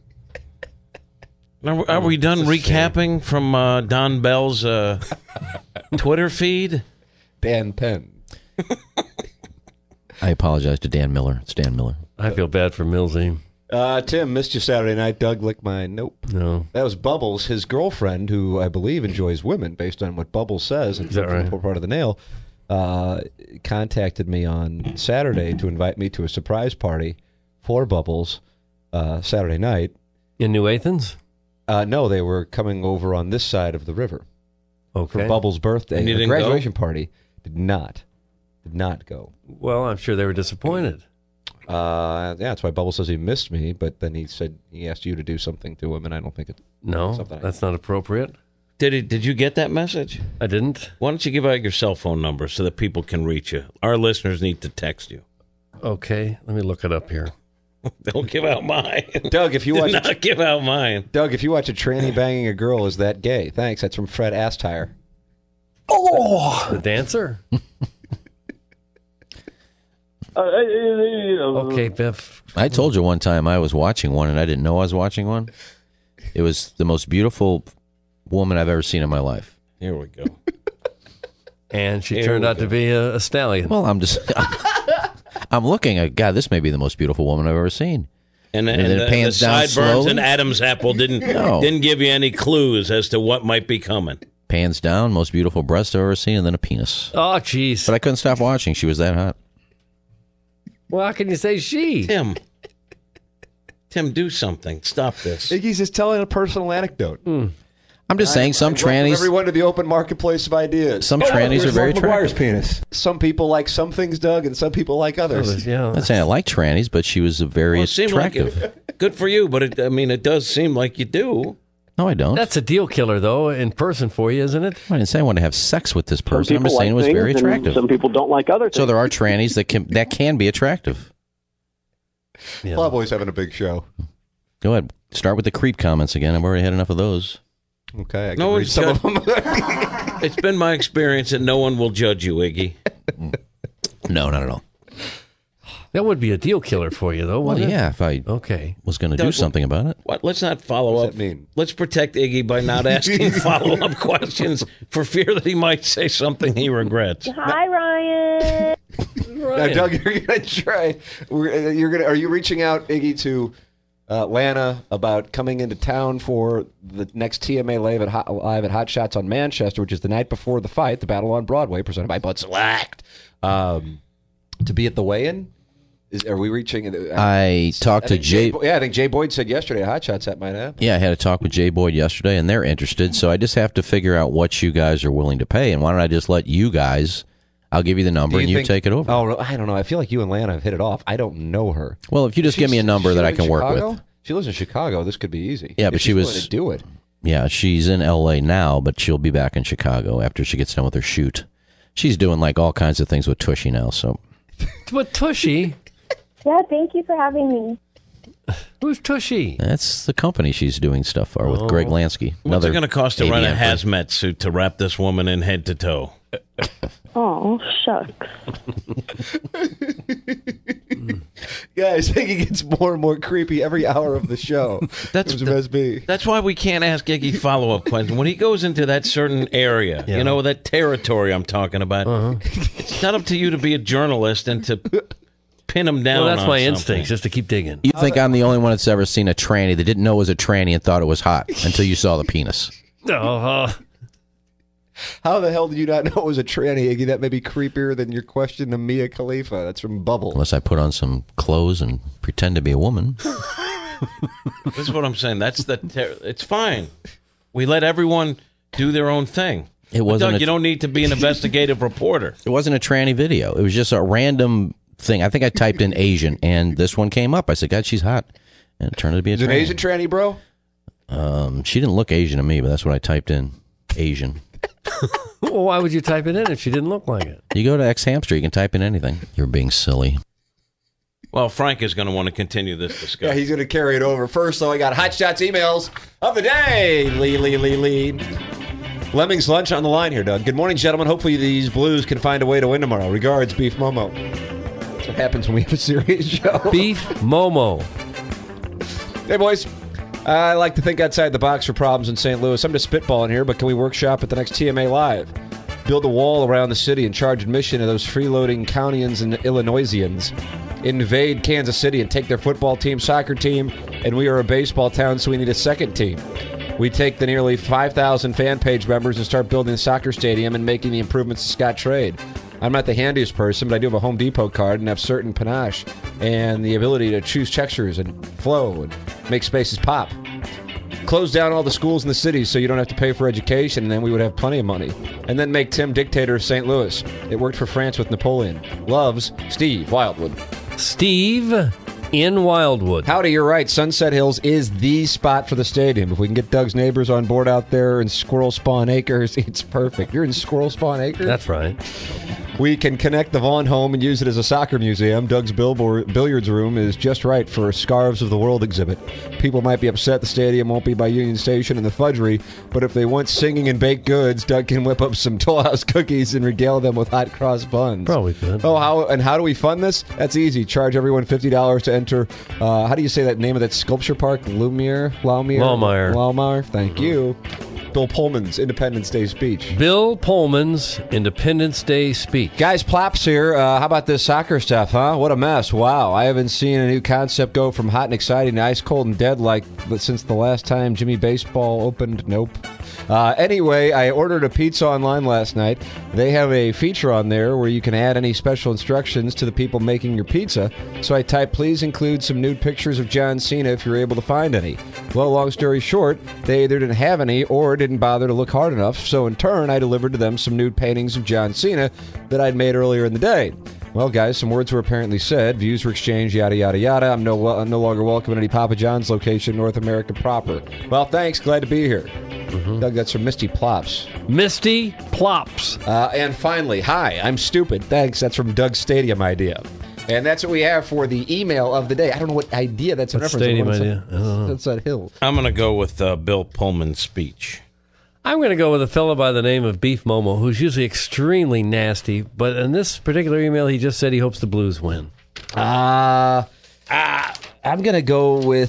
Are, are we done It's a recapping from uh, Don Bell's uh, Twitter feed? Dan Penn. I apologize to Dan Miller. It's Dan Miller. I feel bad for Millsy. Uh, Tim, missed you Saturday night. Doug licked my nope. No. That was Bubbles, his girlfriend, who I believe enjoys women, based on what Bubbles says. Is that right? For part of the nail, uh, contacted me on Saturday to invite me to a surprise party for Bubbles uh, Saturday night. In New Athens? Uh, no, they were coming over on this side of the river Okay. for Bubbles' birthday. And you Her didn't go? graduation party. Did not. Did not go. Well, I'm sure they were disappointed. Uh, yeah, that's why Bubbles says he missed me, but then he said he asked you to do something to him, and I don't think it. No, Something. that's not appropriate. Did it, Did you get that message? I didn't. Why don't you give out your cell phone number so that people can reach you? Our listeners need to text you. Okay, let me look it up here. Don't give out mine. Doug, if you Do watch not give out mine. Doug, if you watch a tranny banging a girl, is that gay? Thanks. That's from Fred Astire. The dancer? Okay, Biff. I told you one time I was watching one and I didn't know I was watching one. It was the most beautiful woman I've ever seen in my life. Here we go. And she Here turned we out to go. be a, a stallion. Well, I'm just, I'm looking at, God, this may be the most beautiful woman I've ever seen. And, And and, then it the, the pans down sideburns slowly? and Adam's apple didn't No. didn't give you any clues as to what might be coming. Pans down, most beautiful breast I've ever seen, and then a penis. Oh, jeez. But I couldn't stop watching. She was that hot. Well, how can you say she? Tim, Tim, do something. Stop this. Iggy's just telling a personal anecdote. I'm just saying some I welcome trannies, everyone to the open marketplace of ideas. some trannies are very attractive. penis. Some people like some things, Doug, and some people like others. Yeah. I'm not saying I like trannies, but she was a very Well, it seemed like attractive. it, good for you, but it, I mean, it does seem like you do. No, I don't. That's a deal killer, though, in person for you, isn't it? I didn't say I want to have sex with this person. I'm Some just people saying it was like very things and attractive. Some people don't like other things. So there are trannies that can that can be attractive. Yeah. Plowboy's having a big show. Go ahead. Start with the creep comments again. I've already had enough of those. Okay, I can No read one's some of them. It's been my experience that no one will judge you, Iggy. No, not at all. That would be a deal killer for you, though, Well, wouldn't yeah, if I it? Okay. was going to do Doug, something about it. What? Let's not follow What up. does that mean? Let's protect Iggy by not asking follow-up questions for fear that he might say something he regrets. Hi, Ryan. Now, Doug, you're going to try. We're, you're going. Are you reaching out, Iggy, to uh, Lana about coming into town for the next T M A live at Hot, live at Hot Shots on Manchester, which is the night before the fight, the Battle on Broadway, presented by Bud Select, um, to be at the weigh-in? Is, are we reaching? Uh, I talked I to Jay. Jay. Yeah, I think Jay Boyd said yesterday at Hot Shots that might happen. Yeah, I had a talk with Jay Boyd yesterday, and they're interested. So I just have to figure out what you guys are willing to pay, and why don't I just let you guys? I'll give you the number, you and you think, take it over. Oh, I don't know. I feel like you and Lana have hit it off. I don't know her. Well, if you just She's, give me a number that I can work Chicago? with. She lives in Chicago. This could be easy. Yeah, but if she she's was willing to do it. Yeah, she's in L A now, but she'll be back in Chicago after she gets done with her shoot. She's doing like all kinds of things with Tushy now. So, what Tushy? Yeah, thank you for having me. Who's Tushy? That's the company she's doing stuff for with Oh. Greg Lansky. What's it going to cost to run a A V M hazmat suit to wrap this woman in head to toe? Oh, shucks. Guys, I think it gets more and more creepy every hour of the show. That's Which must be. That's why we can't ask Iggy follow-up questions. When he goes into that certain area, Yeah. you know, that territory I'm talking about, Uh-huh. it's not up to you to be a journalist and to pin him down. Well, that's on my something. instinct, just to keep digging. You think I'm the only one that's ever seen a tranny that didn't know it was a tranny and thought it was hot until you saw the penis? Uh-huh. How the hell did you not know it was a tranny, Iggy? That may be creepier than your question to Mia Khalifa. That's from Bubble. Unless I put on some clothes and pretend to be a woman. This is what I'm saying. That's the. Ter- it's fine. We let everyone do their own thing. It But wasn't. Doug, a, you don't need to be an investigative reporter. It wasn't a tranny video. It was just a random thing. I think I typed in Asian, and this one came up. I said, "God, she's hot," and it turned out to be a Is it an tranny. Asian tranny, bro? Um, she didn't look Asian to me, but that's what I typed in. Asian. Well, why would you type it in if she didn't look like it? You go to X Hamster, you can type in anything. You're being silly. Well, Frank is going to want to continue this Yeah, discussion. he's going to carry it over. First, though, I got Hot Shots emails of the day. Lee, Lee, Lee, Lee. Lemmings lunch on the line here, Doug. Good morning, gentlemen. Hopefully these Blues can find a way to win tomorrow. Regards, Beef Momo. That's what happens when we have a serious show. Beef Momo. Hey, boys. I like to think outside the box for problems in Saint Louis. I'm just spitballing here, but can we workshop at the next T M A Live? Build a wall around the city and charge admission to those freeloading Countyans and Illinoisians. Invade Kansas City and take their football team, soccer team, and we are a baseball town, so we need a second team. We take the nearly five thousand fan page members and start building a soccer stadium and making the improvements to Scott Trade. I'm not the handiest person, but I do have a Home Depot card and have certain panache and the ability to choose textures and flow and make spaces pop. Close down all the schools in the city so you don't have to pay for education, and then we would have plenty of money. And then make Tim dictator of Saint Louis. It worked for France with Napoleon. Loves, Steve Wildwood. Steve in Wildwood. Howdy, you're right. Sunset Hills is the spot for the stadium. If we can get Doug's neighbors on board out there in Squirrel Spawn Acres, it's perfect. You're in Squirrel Spawn Acres? That's right. We can connect the Vaughn home and use it as a soccer museum. Doug's billboard, billiards room is just right for a Scarves of the World exhibit. People might be upset the stadium won't be by Union Station and the Fudgery, but if they want singing and baked goods, Doug can whip up some Toll House cookies and regale them with hot cross buns. Probably could. Oh, how and how do we fund this? That's easy. Charge everyone fifty dollars to enter. Uh, how do you say that name of that sculpture park? Lumiere? Laumeier? Laumeier. Laumeier. Thank you. Bill Pullman's Independence Day speech. Bill Pullman's Independence Day speech. Guys, Plops here. Uh, how about this soccer stuff, huh? What a mess. Wow. I haven't seen a new concept go from hot and exciting to ice cold and dead like since the last time Jimmy Baseball opened. Nope. Uh, anyway, I ordered a pizza online last night. They have a feature on there where you can add any special instructions to the people making your pizza. So I typed, please include some nude pictures of John Cena if you're able to find any. Well, long story short, they either didn't have any or didn't bother to look hard enough. So in turn, I delivered to them some nude paintings of John Cena that I'd made earlier in the day. Well, guys, some words were apparently said. Views were exchanged, yada, yada, yada. I'm no, I'm no longer welcome at any Papa John's location, North America proper. Well, thanks. Glad to be here. Mm-hmm. Doug, that's from Misty Plops. Misty Plops. Uh, and finally, hi, I'm stupid. Thanks. That's from Doug's Stadium Idea. And that's what we have for the email of the day. I don't know what idea that's a What's reference Stadium to. Idea? I don't know. That's that hill. I'm going to go with uh, Bill Pullman's speech. I'm going to go with a fellow by the name of Beef Momo, who's usually extremely nasty, but in this particular email, he just said he hopes the Blues win. Uh, uh I'm going to go with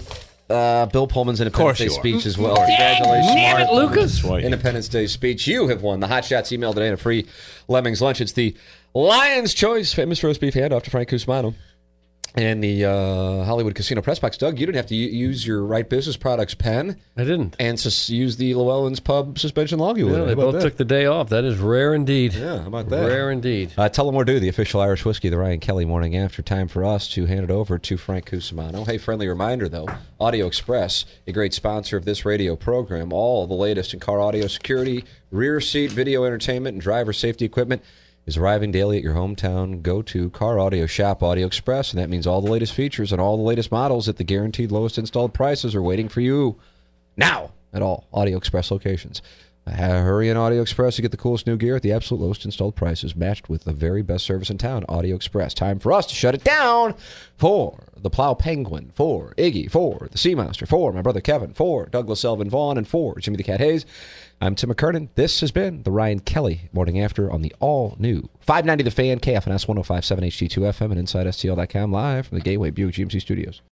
Uh, Bill Pullman's Independence Day you are. speech as well. Congratulations, Damn it, Mark. Lucas. Independence Day speech. You have won the Hot Shots email today and a free Lemmings lunch. It's the Lion's Choice famous roast beef handoff to Frank Cusimano and the uh, Hollywood Casino Press Box. Doug, you didn't have to u- use your Right Business Products pen. I didn't. And sus- use the Llewellyn's Pub suspension loggy with Yeah, it. they How about both that? took the day off. That is rare indeed. Yeah, how about that? Rare indeed. Uh, Tullamore Dew, the official Irish whiskey, the Ryan Kelly morning after. Time for us to hand it over to Frank Cusimano. Hey, friendly reminder, though, Audio Express, a great sponsor of this radio program. All the latest in car audio security, rear seat video entertainment, and driver safety equipment is arriving daily at your hometown go-to car audio shop, Audio Express, and that means all the latest features and all the latest models at the guaranteed lowest installed prices are waiting for you now at all Audio Express locations. Uh, hurry in Audio Express to get the coolest new gear at the absolute lowest installed prices, matched with the very best service in town, Audio Express. Time for us to shut it down for the Plow Penguin, for Iggy, for the Sea Monster, for my brother Kevin, for Douglas Elvin Vaughn, and for Jimmy the Cat Hayes. I'm Tim McKernan. This has been the Ryan Kelly Morning After on the all-new five ninety The Fan, K F N S one oh five point seven H D two F M, and Inside S T L dot com, live from the Gateway Buick G M C studios.